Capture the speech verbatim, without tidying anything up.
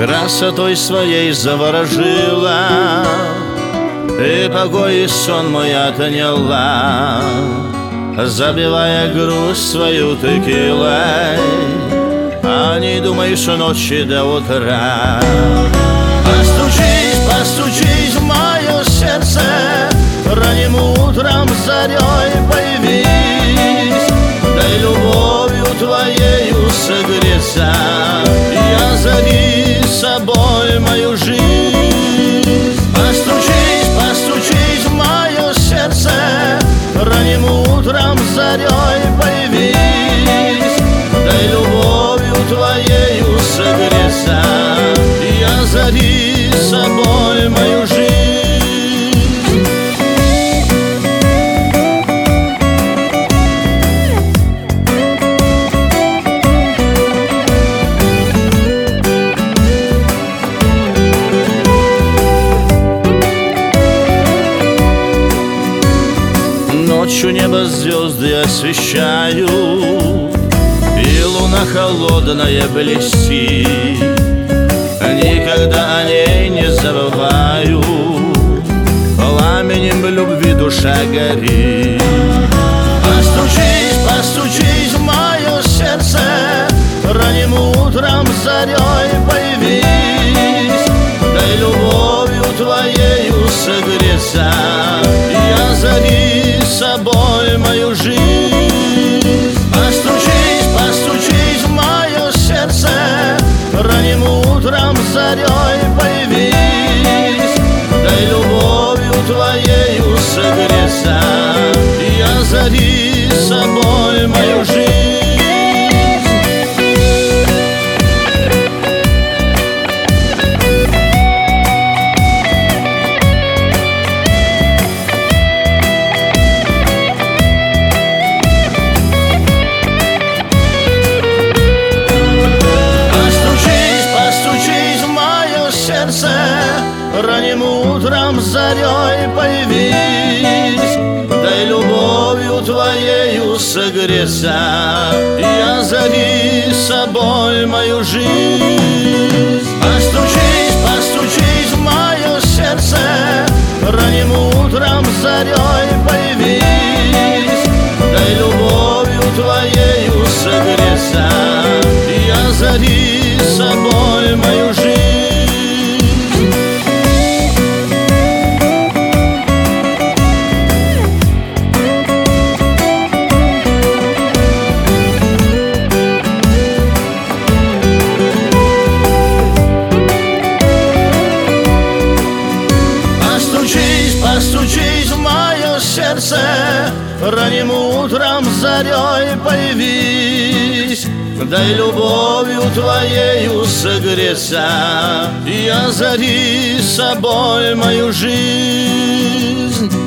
красотой своей заворожила, и покой и сон мой отняла, забивая грусть свою текилой. А не думаешь ночи до утра. Постучись, постучись в мое сердце, ранним утром зарей появись, дай любовью твоею согреться, я зови с собой мою жизнь. Постучись, постучись в мое сердце, ранним утром зарей появись, дай любовью твоею согреться, я зови с собой мою жизнь. Ночью небо звезды освещают, и луна холодная блестит. Никогда о ней не забываю, пламенем любви душа горит. Постучись, постучись в мое сердце, ранним утром зарей появись, дай любовью твоею согреться, я зови с собой мою жизнь. Постучись, постучись в мое сердце, ранним утром зарей появись, дай любовью твоею согреться, я зови с собой мою жизнь. Ранним утром зарей появись, дай любовью твоею согреться, я зови с собой мою жизнь. Постучись, постучись в мое сердце, ранним утром зарей появись, дай любовью твоею согреться, я зови с собой мою жизнь. Постучись в мое сердце, ранним утром зарей появись, дай любовью твоею согреться, я зови с собой мою жизнь.